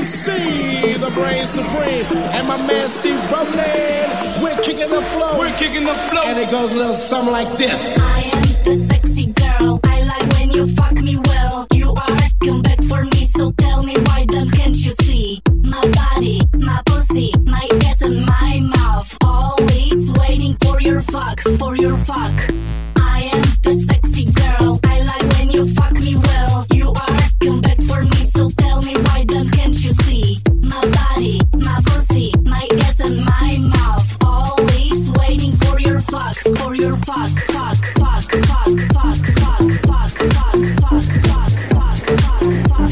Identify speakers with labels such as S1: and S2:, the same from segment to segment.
S1: DC, the brain supreme, and my man Steve Ronan. We're kicking the flow.
S2: We're kicking the flow.
S1: And it goes a little something like this.
S3: I am the sexy girl. I like when you fuck me well. You are come back for me, so tell me why then can't you see? My body, my pussy, my ass and my mouth. All it's waiting for your fuck, for your fuck. I am the sexy girl. I like when you fuck me well. You are come back for me, so tell me why then can't you see? My body, my pussy, my ass and my mouth. All it's waiting for your fuck, for your fuck, fuck, fuck, fuck, fuck, fuck, fuck, fuck, fuck, fuck, fuck, fuck, fuck,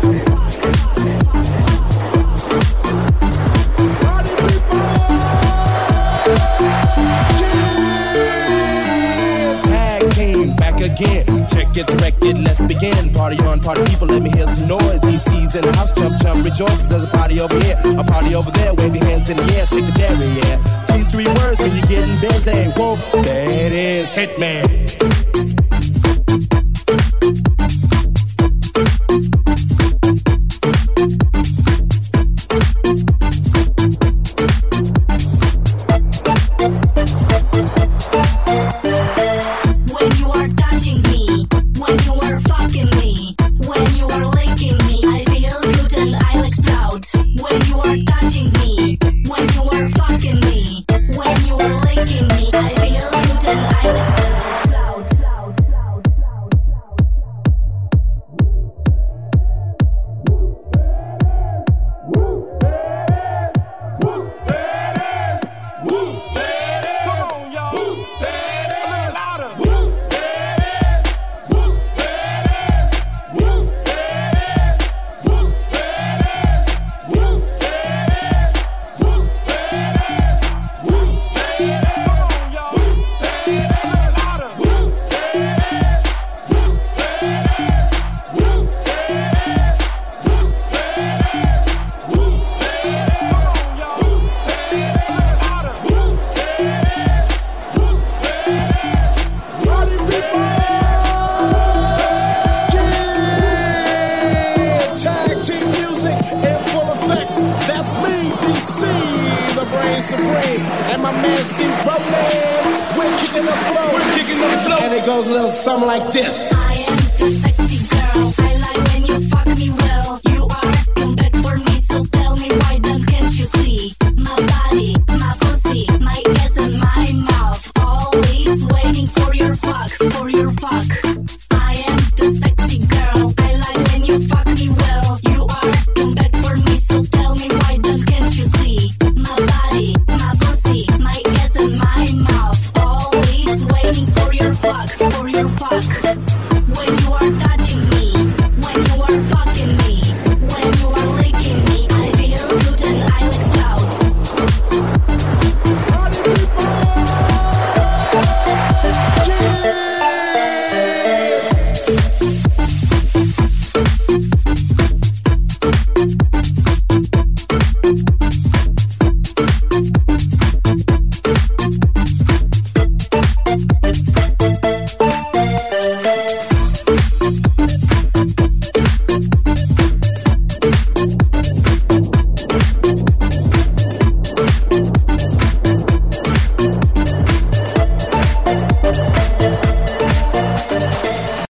S1: Party people! Yeah! Tag team back again. Check it, direct it, let's begin. Party on, party people, let me hear some noise. DC's in the house, jump, jump, rejoices. There's a party over here, a party over there. Wave your hands in the air, shake the dairy, yeah. These three words when you're getting busy. Whoa, there it is, Hitman.
S3: when you are touching me, when you are fucking me, when you are licking me, I feel good and I'll explode. When you are touching me, when you are fucking me, when you are licking me, I feel good and I'll explode.
S2: Come on, y'all. A little louder. Come on, y'all. A little louder. Come on, y'all. A little louder.
S1: Party people! Yeah! Tag team music in full effect. That's me, DC, the brain supreme, and my man Steve Ronan. We're kicking the flow.
S2: We're kicking the flow.
S1: And it goes a little something like this.
S3: I am the sexy girl. I like when you fuck me well. You are come back for me, so tell me why then can't you see? My body, my pussy, my ass and my mouth. All is waiting for your fuck, for your fuck.